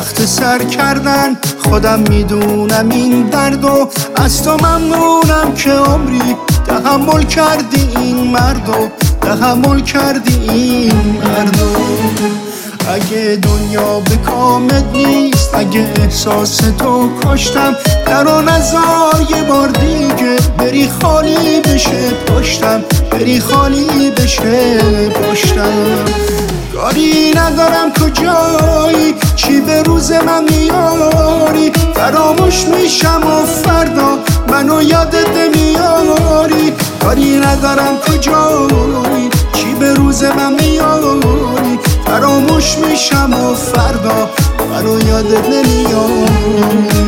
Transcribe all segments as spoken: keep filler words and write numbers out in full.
وقت سر کردن خودم میدونم این درد و از تو ممنونم که عمری تحمل کردی این مردو تحمل کردی این مردو. اگه دنیا به کامت نیست، اگه احساس تو کشتم، درو نزار یه بار دیگه بری خالی بشه پشتم، بری خالی بشه پشتم. کاری ندارم کجایی، چی به روز من میاری، فراموش میشم و فردا منو یادت نمیاری. کاری ندارم کجایی، چی به روز من میاری، فراموش میشم و فردا منو یادت نمیاری.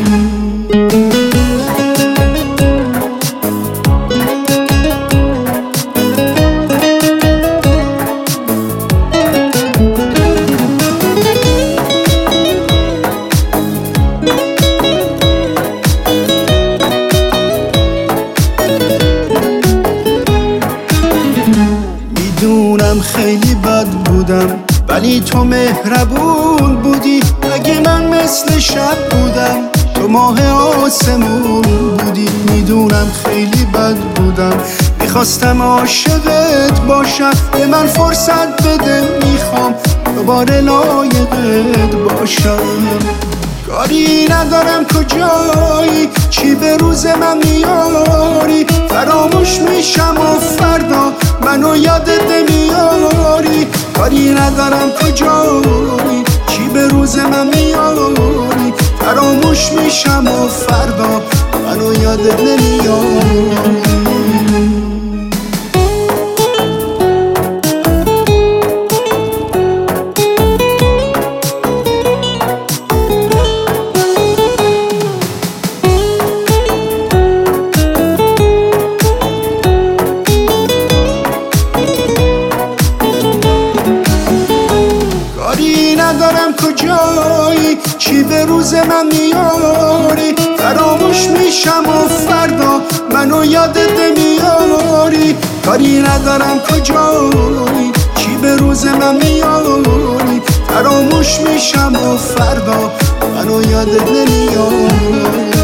میدونم خیلی بد بودم ولی تو مهربون بودی. اگه من مثل شب بودم تو ماه آسمون بودی. میدونم خیلی بد بودم، میخواستم عاشقت باشم، به من فرصت بده میخوام دوباره لایقت باشم. کاری ندارم کجایی، چی به روز من میاری، فراموش میشم و فردا منو یادت نمیاری. کاری ندارم کجایی، چی به روز من میاری، فراموش میشم و فردا منو یادت نمیاری. ندارم کجایی، چی به روز من میاری، فراموش میشم و فردا منو یادت نمیاری. کاری ندارم کجایی، چی به روز من میاری، فراموش میشم و فردا منو یادت نمیاری.